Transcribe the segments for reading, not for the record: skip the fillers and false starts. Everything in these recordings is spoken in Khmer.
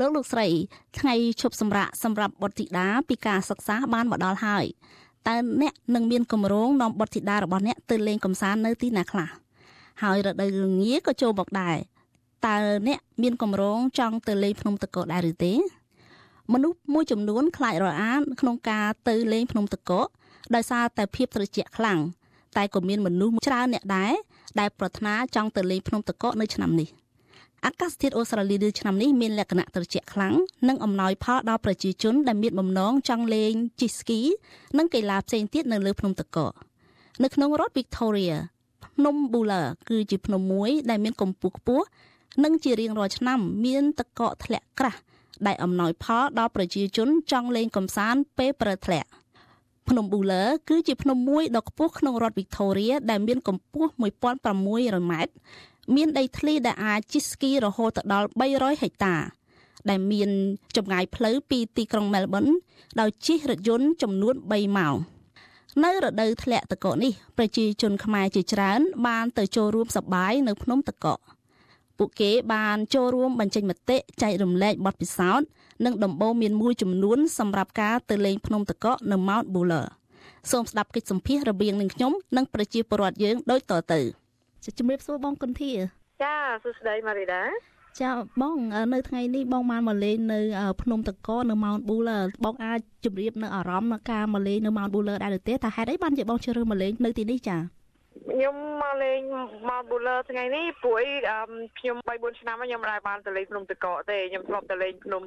លោកស្រីថ្ងៃឈប់សម្រាកសម្រាប់បុត្រធីតាពីការសិក្សាបានមកដល់ហើយតើអ្នកនឹងមានគម្រោងនាំបុត្រធីតារបស់អ្នកទៅលេងកម្សាន្តនៅទីណាខ្លះហើយរដូវល្ងាក៏ចូលមកដែរតើអ្នកមានគម្រោងចង់ទៅលេងភ្នំតាកកដែរឬទេមនុស្សមួយចំនួនខ្លាចរអាក្នុងការទៅលេងភ្នំតាកកដោយសារតែភាពត្រជាក់ខ្លាំងតែក៏មានមនុស្សច្រើនអ្នកដែរដែលប្រាថ្នាចង់ទៅលេងភ្នំតាកកនៅឆ្នាំនេះអាកាសធាតុអូស្ត្រាលីនៅឆ្នាំនេះមានលក្ខណៈត្រជាក់ខ្លាំងនិងអំណោយផលដល់ប្រជាជនដែលមានបំណងចង់លេងជិះស្គីនិងកីឡាផ្សេងទៀតនៅលើភ្នំតាកកនៅក្នុងរដ្ឋ Victoria ភ្នំ Buller គឺជាភ្នំមួយដែលមានកម្ពស់ខ្ពស់និងជារៀងរាល់ឆ្នាំមានទឹកកកធ្លាក់ក្រាស់ដែលអំណោយផលដល់ប្រជាជនចង់លេងកម្សាន្តពេលព្រឹកធ្លាក់ភ្នំ Buller គឺជាភ្នំមួយដ៏ខ្ពស់ក្នុងរដ្ឋ Victoria ដែលមានកម្ពស់ 1600 ម៉ែត្រមានដីធ្លីដែលអាចជិះស្គីរហូតដល់300ហិកតាដែលមានចម្ងាយផ្លូវពីទីក្រុង Melbourne ដោយជិះរថយន្តចំនួន3ម៉ោងនៅរដូវធ្លាក់ទឹកកកនេះប្រជាជនខ្មែរជាច្រើនបានទៅចូលរួមសប្បាយនៅភ្នំទឹកកកពួកគេបានចូលរួមបញ្ចេញមតិចែករំលែកបទពិសោធន៍និងដំបូន្មានមួយចំនួនសម្រាប់ការទៅលេងភ្នំទឹកកកនៅ Mount Buller សូមស្ដាប់កិច្ចសម្ភាសន៍រវាងនឹងខ្ញុំនិងប្រជាពលរដ្ឋយើងដូចតទៅជំរាបសួរបងគុន្ធាចាសួស្តីម៉ារីដាចាបងនៅថ្ងៃនេះបងបានមកលេងនៅភ្នំតាកកនៅ Mount Buller បងអាចជម្រាបនៅអារម្មណ៍នៃការមកលេងនៅ Mount Buller ដែរឬទេថាហេតុអីបានជាបងជ្រើសរើសមកលេងនៅទីនេះចាខ្ញុំមកលេង Mount Buller ថ្ងៃនេះព្រោះខ្ញុំ 3-4 ឆ្នាំខ្ញុំមិនបានទៅលេងភ្នំតាកកទេខ្ញុំធ្លាប់ទៅលេងភ្នំ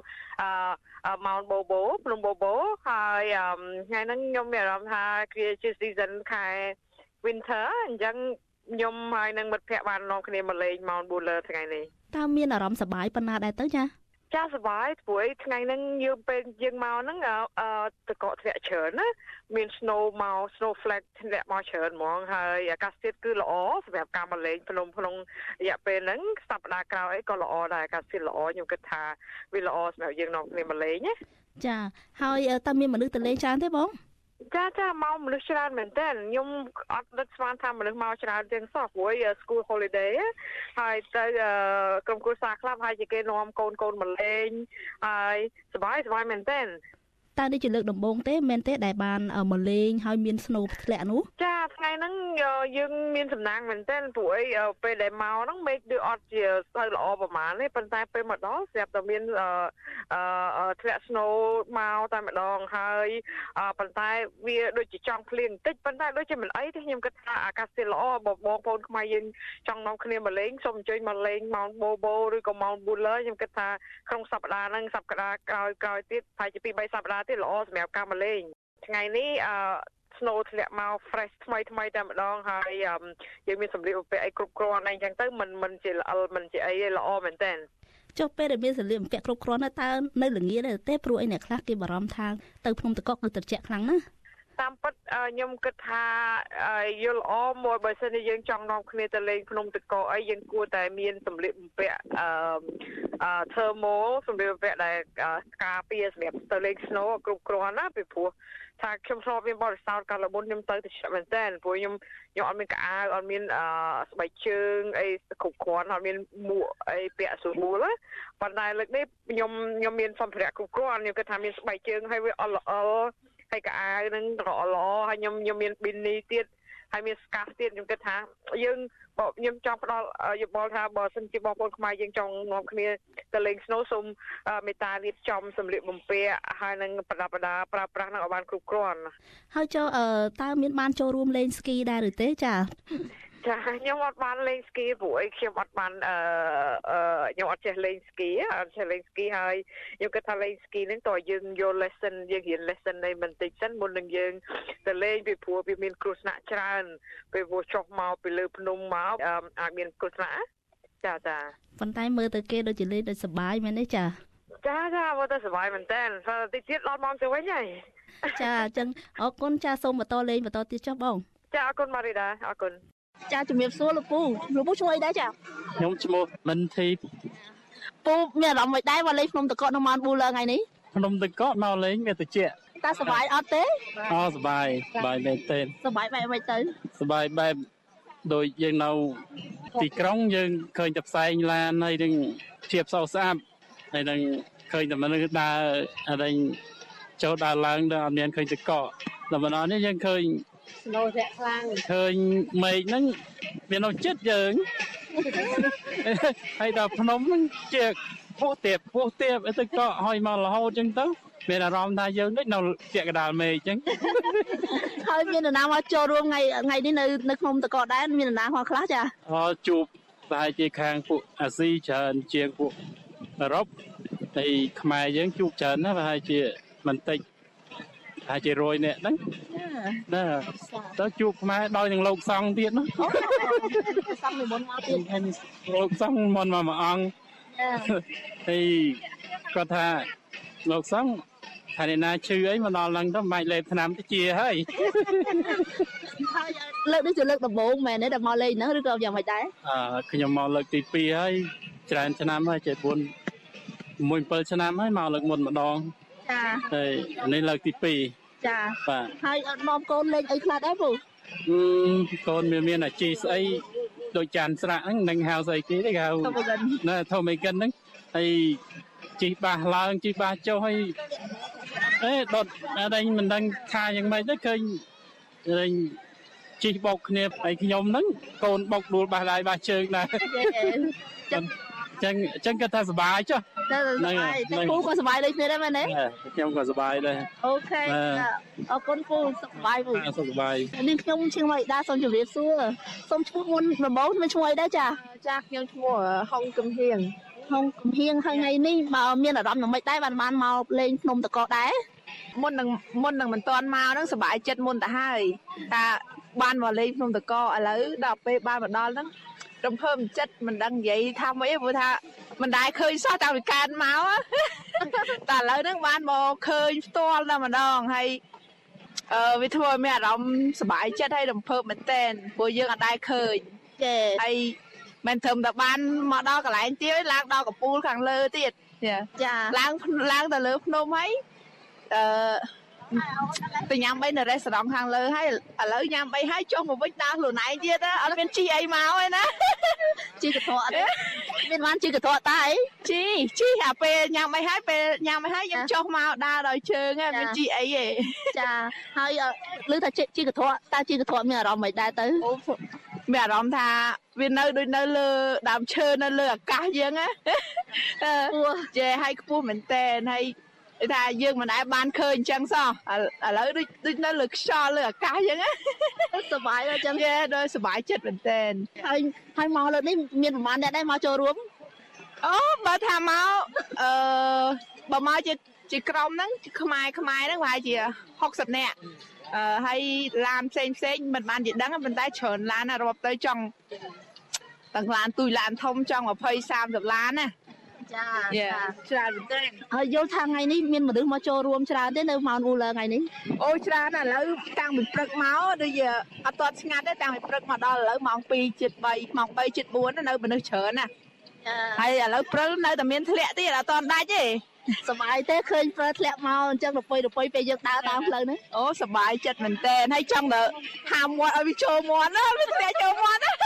Mount Bobo ភ្នំ Bobo ហើយថ្ងៃហ្នឹងខ្ញុំមានអារម្មណ៍ថាជា season ខែ winter អញ្ចឹងខ្ញុំហើយនឹងមិត្តភ័ក្តិបាននាំគ្នាមកលេង Mount Buller ថ្ងៃនេះតើមានអារម្មណ៍សប្បាយប៉ុណ្ណាដែរទៅចាសប្បាយព្រោះថ្ងៃហ្នឹងយើងពេលយើងមកហ្នឹងតកកធ្លាក់ច្រើនណាមាន snow flake ធ្លាក់មកច្រើនហ្មងហើយអាកាសធាតុគឺល្អសម្រាប់ការមកលេងភ្នំក្នុងរយៈពេលហ្នឹងសប្តាហ៍ក្រោយអីក៏ល្អដែរអាកាសធាតុល្អខ្ញុំគិតថាវាល្អសម្រាប់យើងនាំគ្នាមកលេងណាចាហើយតើមានមនុស្សទៅលេងច្រើនទេបងចាមកមនុស្សច្រើនមែនតើខ្ញុំអត់នឹកស្មានថាមនុស្សមកច្រើនជាងសោះព្រោះ school holiday ហើយទៅក្រុមគ្រួសារខ្លះហើយជាគេនាំកូនមកលេងហើយសប្បាយមែនតើតើនេះជាលើកដំបូងទេមែនទេដែលបានមកលេងហើយមាន snow ធ្លាក់នោះចាថ្ងៃហ្នឹងយើងមានសំណាងមែនតើព្រោះពេលដែលមកហ្នឹងមេឃដូចអត់ជាទៅល្អប្រហែលទេប៉ុន្តែពេលមកដល់ស្រាប់តែមានធ្លាក់ snow មកតែម្ដងហើយប៉ុន្តែវាដូចជាចង់ភ្លៀងបន្តិចប៉ុន្តែដូចជាមិនអីទេខ្ញុំគិតថាអាកាសធាតុល្អបងប្អូនខ្មែរយើងចង់នាំគ្នាមកលេងសូមអញ្ជើញមកលេង Mount Bobo ឬក៏ Mount Buller ខ្ញុំគិតថាក្នុងសប្តាហ៍ហ្នឹងសប្តាហ៍ក្រោយទៀតប្រហែលជា 2-3 សប្តាហ៍ទៀតល្អសម្រាប់ការមកលេងថ្ងៃនេះsnow ធ្លាក់មក fresh ថ្មីតែម្ដងហើយយើងមានសម្លៀកបំពាក់អីគ្រប់គ្រាន់អីចឹងទៅមិនជាល្អមិនជាអីល្អមែនតើចុះពេលដែលមានសម្លៀកបំពាក់គ្រប់គ្រាន់តើនៅល្ងាចទេព្រោះអីអ្នកខ្លះគេបារម្ភថាទៅភ្នំតាកកគឺត្រជាក់ខ្លាំងណាស់តាមពិតខ្ញុំគិតថាយល់ល្អមកបើសិនជាយើងចង់នាំគ្នាទៅលេងភ្នំតាកកអីយើងគួរតែមានសម្លៀកបំពាក់thermal សម្លៀកបំពាក់ដែលការពារសម្រាប់ទៅលេង snow គ្រប់គ្រាន់ណាពីព្រោះថាខ្ញុំធ្លាប់មានបទពិសោធន៍កាលមុនខ្ញុំទៅមែនតើព្រោះខ្ញុំអត់មានកៅអៅអត់មានស្បែកជើងអីគ្រប់គ្រាន់អត់មានមួកអីពាក់ស្រួលណាប៉ុន្តែលើកនេះខ្ញុំមានសម្ភារៈគ្រប់គ្រាន់ខ្ញុំគិតថាមានស្បែកជើងហើយវាអត់ល្អហើយកៅអៅនឹងល្អហើយខ្ញុំមានប៊ីនីទៀតហើយមានស្កាហ្វទៀតខ្ញុំគិតថាខ្ញុំចង់ផ្ដល់យោបល់ថាបើសិនជាបងប្អូនខ្មែរយើងចង់នាំគ្នាទៅលេង snow សូមមេត្តារៀបចំសម្លៀកបំពាក់ហើយនឹងប្រដាប់ប្រដាប្រើប្រាស់នឹងឲ្យបានគ្រប់គ្រាន់ហើយចូលតើមានបានចូលរួមលេងស្គីដែរឬទេចាខ្ញុំអត់បានលេងស្គីព្រោះខ្ញុំអត់បានខ្ញុំអត់ចេះលេងស្គីហើយខ្ញុំគិតថាលេងស្គីហ្នឹងតើយើងយក lesson យើងរៀន lesson នៃបន្តិចសិនមុននឹងយើងទៅលេងពីព្រោះវាមានគ្រោះថ្នាក់ច្រើនពេលវាចុះមកពីលើភ្នំមកអាចមានគ្រោះថ្នាក់ចាប៉ុន្តែមើលទៅគេដូចជាលេងដូចសប្បាយមែនទេចាមើលទៅសប្បាយមែនតើតិចទៀតដល់មកទៅវិញហើយចាអញ្ចឹងអរគុណចាសូមបន្តលេងបន្តទៀតចុះបងចាអរគុណម៉ារីដាអរគុណចាជំរាបសួរលោកពូឈ្មោះអីដែរចាខ្ញុំឈ្មោះមិនធីពូមានអារម្មណ៍មិនដែរមកលេងភ្នំតាកកនៅ Mount Buller ថ្ងៃនេះភ្នំតាកកមកលេងវាត្រជាក់តើសប្បាយអត់ទេសប្បាយមែនទេសប្បាយបែបមិនទៅសប្បាយបែបដូចយើងនៅទីក្រុងយើងឃើញតែផ្សែងឡានហើយនឹងភាពស្រស់ស្អាតហើយនឹងឃើញតែមនុស្សដើរអរិញចូលដើរឡើងដល់អត់មានឃើញទឹកកកតែម្ដងនេះយើងឃើញ snow ធាក់ខ្លាំងឃើញមេឃហ្នឹងវានៅចិត្តយើងហើយដល់ភ្នំហ្នឹងជាពោះទៀបទឹកកកហើយមករហូតអញ្ចឹងទៅមានអារម្មណ៍ថាយើងនេះនៅពាក់កណ្ដាលមេឃអញ្ចឹងហើយមាននរណាមកចូលរួមថ្ងៃនេះនៅក្នុងតកដែរមាននរណាមកខ្លះចាជួបប្រហែលជាខាងពួកអាស៊ីច្រើនជាងពួកអឺរ៉ុបហើយខ្មែរយើងជួបច្រើនណាស់ប្រហែលជាមិនតិចប្រហែលជា100នាក់ហ្នឹងណាទៅជួបខ្មែរដោយនឹងលោកសង្ឃទៀតណាសង្ឃនិមន្តមកទៀតលោកសង្ឃមកមួយអង្គហើយគាត់ថាលោកសង្ឃថាអ្នកណាឈឺអីមកដល់ហ្នឹងទៅមិនបាច់លេបថ្នាំទៅជាហើយលើកនេះជាលើកដំបូងមែនទេដែលមកលេងហ្នឹងឬក៏យ៉ាងម៉េចដែរខ្ញុំមកលើកទី2ហើយច្រើនឆ្នាំហើយចេះ4 7ឆ្នាំហើយមកលើកមុនម្ដងចាហើយនេះលើកទី2 ចាបាទហើយអត់នាំកូនលេងអីខ្លះដែរពូកូនមានអាជីស្អីដូចចានស្រាក់ហ្នឹងនឹងហៅស្អីគេទេគេហៅណាធម្មកិនហ្នឹងហើយជីបាសឡើងជីបាសចុះហើយដុតអត់ឯងមិនដឹងថាយ៉ាងម៉េចទៅឃើញជីបោកគ្នាហើយខ្ញុំហ្នឹងកូនបោកដួលបាសដៃបាសជើងដែរចឹងគាត់ថាសុបាយចុះហ្នឹងហើយពូក៏សុបាយដូចគ្នាដែរមែនទេខ្ញុំក៏សុបាយដែរអូខេអរគុណពូសុខសប្បាយពូសុខសប្បាយនេះខ្ញុំឈ្មោះអីដែរសូមជម្រាបសួរសូមឈ្មោះមុនដំបូងមានឈ្មោះអីដែរចាខ្ញុំឈ្មោះហុងកំហៀងហើយថ្ងៃនេះមកមានអារម្មណ៍យ៉ាងម៉េចដែរបានមកលេងភ្នំតកដែរមុននឹងមិនតាន់មកហ្នឹងសុបាយចិត្តមុនទៅហើយតាបានមកលេងភ្នំតកឥឡូវដល់ពេលបានមកដល់ហ្នឹងរំភើបចិត្តមិនដឹងនិយាយថាម៉េចព្រោះថាមិនដែលឃើញសោះតាំងពីកើតមកតែឥឡូវហ្នឹងបានមកឃើញផ្ទាល់តែម្ដងហើយវាធ្វើឲ្យមានអារម្មណ៍សុបាយចិត្តហើយរំភើបមែនតែនព្រោះយើងអត់ដែលឃើញចាហើយមិនត្រឹមតែបានមកដល់កន្លែងទៀតឡើងដល់កំពូលខាងលើទៀតចាឡើងទៅលើភ្នំហើយទៅញ៉ាំអីនៅរេស្តូរ៉ង់ខាងលើហើយឥឡូវញ៉ាំអីហើយចុះមកវិញដើរខ្លួនឯងទៀតអត់មានជីអីមកទេណាជីកធေါ်អត់មានបានជីកធေါ်តាអីជីអាពេលញ៉ាំអីហើយយើងចុះមកដើរដោយជើងហ្នឹងមានជីអីទេចាហើយឮថាជីកធေါ်តើជីកធေါ်មានអារម្មណ៍មិនដែរទៅមានអារម្មណ៍ថាវានៅដូចនៅលើដើមឈើនៅលើអាកាសយើងណាចេះឲ្យខ្ពស់មែនតើហើយថាយើងមិនដែលបានឃើញអញ្ចឹងសោះឥឡូវដូចនៅលើខ្យល់លើអាកាសអញ្ចឹងណាសុបាយអញ្ចឹងដូចសុបាយចិត្តមែនតើហើយមកលើនេះមានប្រហែលអ្នកដែរមកចូលរួមអូបើថាមកបើមកជាក្រុមហ្នឹងខ្មែរហ្នឹងប្រហែលជា60នាក់ហើយឡានផ្សេងមិនបានជាដឹងប៉ុន្តែច្រើនឡានណារាប់ទៅចង់ទាំងឡានទូចឡានធំចង់20-30ឡានណាចាច្រើនមែនទេហើយយល់ថាថ្ងៃនេះមានមនុស្សមកចូលរួមច្រើនទេនៅ Mount Buller ថ្ងៃនេះអូច្រើនឥឡូវតាំងពីព្រឹកមកដូចអត់ទាន់ស្ងាត់ទេតាំងពីព្រឹកមកដល់ឥឡូវម៉ោង 2:03 ម៉ោង 3:04 នៅមនុស្សច្រើនណាហើយឥឡូវព្រិលនៅតែមានធ្លាក់ទៀតអត់ទាន់ដាច់ទេសប្បាយទេឃើញព្រិលធ្លាក់មកអញ្ចឹងទៅពេលយើងដើរតាមផ្លូវហ្នឹងអូសប្បាយចិត្តមែនតើហើយចង់ទៅហាមមាត់ឲ្យវាចូលមាត់ណាវាធ្លាក់ចូលមាត់ណា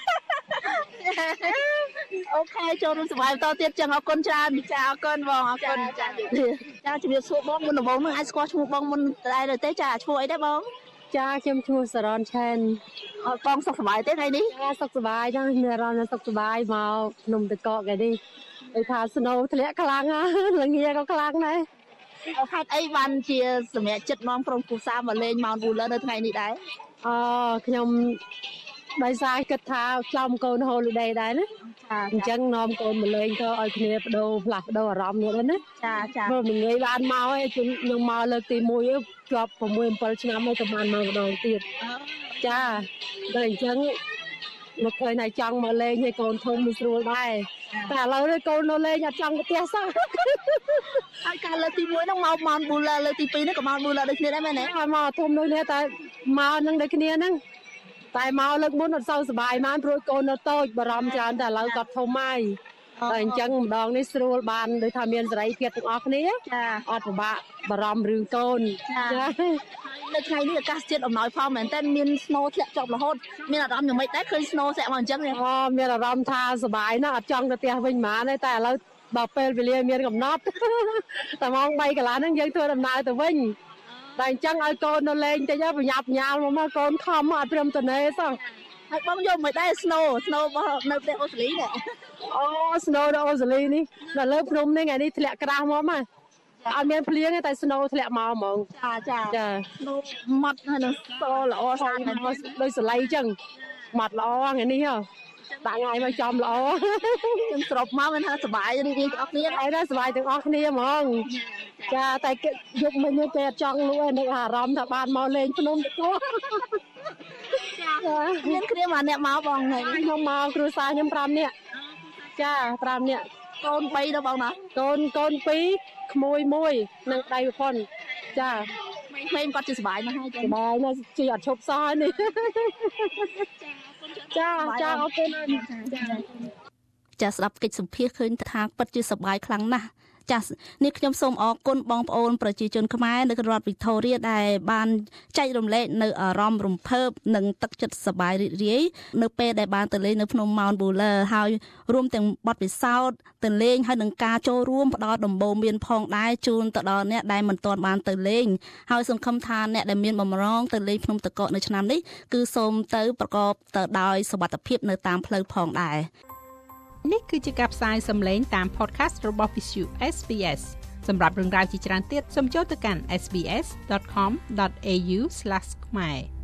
អូខេចូលរួមសប្បាយបន្តទៀតចឹងអរគុណច្រើនចាអរគុណបងអរគុណចាជំរាបសួរបងមុនដំបូងហ្នឹងអាចស្គាល់ឈ្មោះបងមុនដែរទេចាឈ្មោះអីដែរបងចាខ្ញុំឈ្មោះសរនឆែនអរបងសុខសប្បាយទេថ្ងៃនេះចាសុខសប្បាយចាមានអារម្មណ៍សុខសប្បាយមកភ្នំតកកថ្ងៃនេះដូចថាស្នូធ្លាក់ខ្លាំងល្ងាក៏ខ្លាំងដែរហេតុអីបានជាសម្រាប់ចិត្តមកក្រុមគ្រួសារមកលេង Mount Buller នៅថ្ងៃនេះដែរខ្ញុំដោយសារគិតថាចំកូន holiday ដែរណាអញ្ចឹងនាំកូនមកលេងទៅឲ្យគ្នាផ្លាស់ប្ដូរអារម្មណ៍នេះណាចាព្រោះមិនងាយបានមកឯងខ្ញុំមកលើកទី1ជាប់ 6-7 ឆ្នាំហើយក៏បានមកម្ដងទៀតចាតែអញ្ចឹងមកឃើញថាចង់មកលេងឲ្យកូនធំមិនស្រួលដែរតែឥឡូវនេះកូននៅលេងអត់ចង់ទៅផ្ទះសោះហើយការលើកទី1ហ្នឹងមក Mount Buller លើកទី2ហ្នឹងក៏ Mount Buller ដូចគ្នាដែរមែនទេមកធំដូចគ្នាតែមកនឹងដូចគ្នាហ្នឹងតែមកលើកមុនអត់សូវសប្បាយបានព្រោះកូននៅតូចបារម្ភច្រើនតែឥឡូវគាត់ធំហើយតែអញ្ចឹងម្ដងនេះស្រួលបានដូចថាមានសេរីភាពទាំងអស់គ្នាចាអត់ពិបាកបារម្ភរឿងកូនចានៅថ្ងៃនេះអាកាសធាតុអំណោយផលមែនតើមាន snow ធ្លាក់ជាប់រហូតមានអារម្មណ៍យ៉ាងម៉េចដែរឃើញ snow ធ្លាក់មកអញ្ចឹងមានអារម្មណ៍ថាសប្បាយណាស់អត់ចង់ទៅផ្ទះវិញហ្មងទេតែឥឡូវដល់ពេលវេលាមានកំណត់តែម៉ោង3កន្លះហ្នឹងយើងធ្វើដំណើរទៅវិញតែអញ្ចឹងឲ្យកូននៅលេងតិចប្រញាប់ញ៉ាលមកកូនខំអត់ព្រមទៅណេសោះហើយបងយកមកដែរ snow របស់នៅប្រទេសអូស្ត្រាលីនេះអូ snow នៅអូស្ត្រាលីនេះនៅលើភ្នំនេះថ្ងៃនេះធ្លាក់ក្រាស់មកមកអត់មានភ្លៀងទេតែ snow ធ្លាក់មកហ្មងចា snow ម៉ត់ហើយនឹងសល្អស្អាតដូចសលៃអញ្ចឹងម៉ត់ល្អថ្ងៃនេះហ៎ដាក់ថ្ងៃមកចំល្អខ្ញុំស្រុបមកមិនថាសុបាយរីករាយទាំងអស់គ្នាហើយដែរសុបាយទាំងអស់គ្នាហ្មងចាតែយកមិញគេអត់ចង់លួចនឹកអារម្មណ៍ថាបានមកលេងភ្នំទៅមានគ្នាមកអ្នកមកបងហ្នឹងខ្ញុំមកគ្រួសារខ្ញុំ5នាក់ចា5នាក់កូន3ដល់បងណាកូន2ក្មួយ1និងដៃប្រពន្ធចាក្មេងគាត់ជិះសុបាយមកហើយសុបាយណាស់ជិះអត់ឈប់សោះនេះចាអរគុណចាស្ដាប់កិច្ចសម្ភាសឃើញថាពិតជាសប្បាយខ្លាំងណាស់ចានេះខ្ញុំសូមអរគុណបងប្អូនប្រជាជនខ្មែរនៅរដ្ឋវីតូរីដែលបានចែករំលែកនៅអារម្មណ៍រំភើបនិងទឹកចិត្តសប្បាយរីករាយនៅពេលដែលបានទៅលេងនៅភ្នំ Mount Buller ហើយរួមទាំងបទពិសោធន៍ទៅលេងហើយនឹងការចូលរួមផ្ដល់ដំបូន្មានផងដែរជូនទៅដល់អ្នកដែលមិនទាន់បានទៅលេងហើយសង្ឃឹមថាអ្នកដែលមានបំណងទៅលេងភ្នំតាកកនៅឆ្នាំនេះគឺសូមទៅប្រកបទៅដោយសុវត្ថិភាពនៅតាមផ្លូវផងដែរនេះគឺជាការផ្សាយសំឡេងតាម podcast របស់ Visu SBS សម្រាប់រឿងរ៉ាវជាច្រើនទៀតសូមចូលទៅកាន់sbs.com.au/khmer